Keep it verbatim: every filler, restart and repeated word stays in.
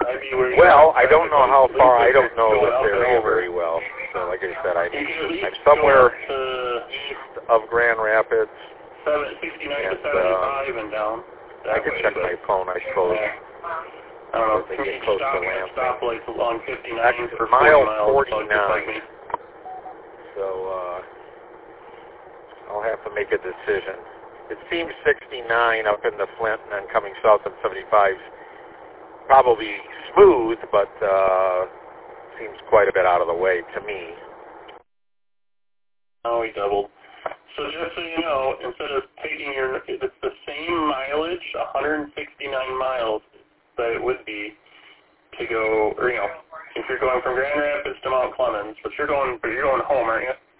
I'd be where you Well, are. I don't know how At far. I least don't know going this up and area over. very well. So, like I said, I'm, You could at least I'm somewhere go up to east of Grand Rapids. seven, sixty-nine and, to seventy-five uh, and down. I That could way, check but, my phone, I suppose. yeah. I don't know. As they For get me, close to stopping at Lansing. stoplights along fifty-nine That's for mile forty miles. forty-nine. So just like me. So, uh, I'll have to make a decision. It seems sixty-nine up in the Flint and then coming south on seventy-five probably smooth, but uh, seems quite a bit out of the way to me. Oh, he doubled. So just so you know, instead of taking your, it's the same mileage, one hundred sixty-nine miles, that it would be to go, or you know, if you're going from Grand Rapids to Mount Clemens, but you're going, but you're going home, aren't you?